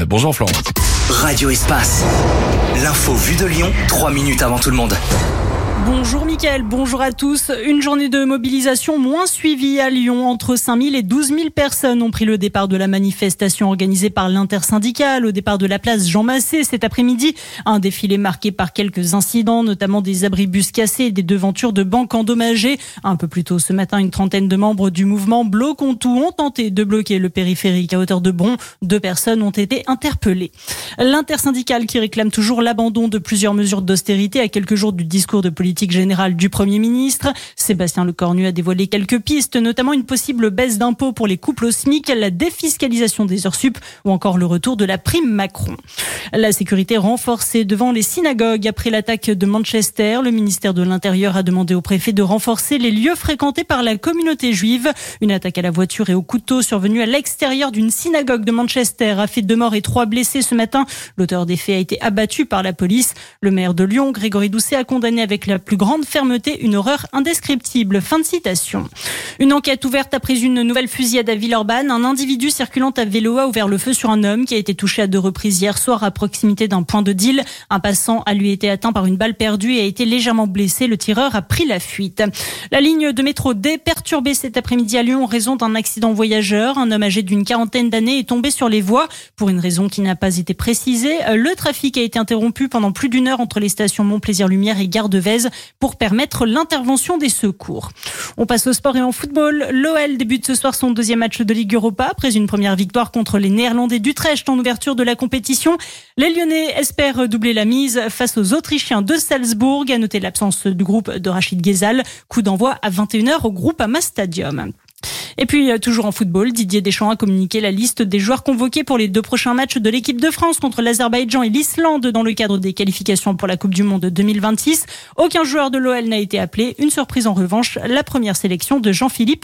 Bonjour Florence. Radio Espace. L'info vue de Lyon, 3 minutes avant tout le monde. Bonjour Mickaël, bonjour à tous. Une journée de mobilisation moins suivie à Lyon. Entre 5 000 et 12 000 personnes ont pris le départ de la manifestation organisée par l'intersyndicale au départ de la place Jean Massé cet après-midi. Un défilé marqué par quelques incidents, notamment des abribus cassés et des devantures de banques endommagées. Un peu plus tôt ce matin, une trentaine de membres du mouvement Bloquons tout ont tenté de bloquer le périphérique à hauteur de Bron. 2 personnes ont été interpellées. L'intersyndicale qui réclame toujours l'abandon de plusieurs mesures d'austérité à quelques jours du discours de politique générale du Premier ministre. Sébastien Lecornu a dévoilé quelques pistes, notamment une possible baisse d'impôts pour les couples au SMIC, la défiscalisation des heures sup ou encore le retour de la prime Macron. La sécurité renforcée devant les synagogues après l'attaque de Manchester. Le ministère de l'Intérieur a demandé au préfet de renforcer les lieux fréquentés par la communauté juive. Une attaque à la voiture et au couteau survenue à l'extérieur d'une synagogue de Manchester a fait 2 morts et 3 blessés ce matin. L'auteur des faits a été abattu par la police. Le maire de Lyon, Grégory Doucet, a condamné avec la plus grande fermeté une horreur indescriptible. Fin de citation. Une enquête ouverte après une nouvelle fusillade à Villeurbanne. Un individu circulant à vélo a ouvert le feu sur un homme qui a été touché à 2 reprises hier soir à proximité d'un point de deal. Un passant a lui été atteint par une balle perdue et a été légèrement blessé. Le tireur a pris la fuite. La ligne de métro D perturbée cet après-midi à Lyon en raison d'un accident voyageur. Un homme âgé d'une quarantaine d'années est tombé sur les voies pour une raison qui n'a pas été précisée. Le trafic a été interrompu pendant plus d'1 heure entre les stations Montplaisir-Lumière et Gare de Vèze pour permettre l'intervention des secours. On passe au sport et en football. L'OL débute ce soir son 2e match de Ligue Europa après une première victoire contre les Néerlandais d'Utrecht en ouverture de la compétition. Les Lyonnais espèrent doubler la mise face aux Autrichiens de Salzbourg. À noter l'absence du groupe de Rachid Ghezal. Coup d'envoi à 21h au Groupama Stadium. Et puis, toujours en football, Didier Deschamps a communiqué la liste des joueurs convoqués pour les 2 prochains matchs de l'équipe de France contre l'Azerbaïdjan et l'Islande dans le cadre des qualifications pour la Coupe du Monde 2026. Aucun joueur de l'OL n'a été appelé. Une surprise en revanche, la première sélection de Jean-Philippe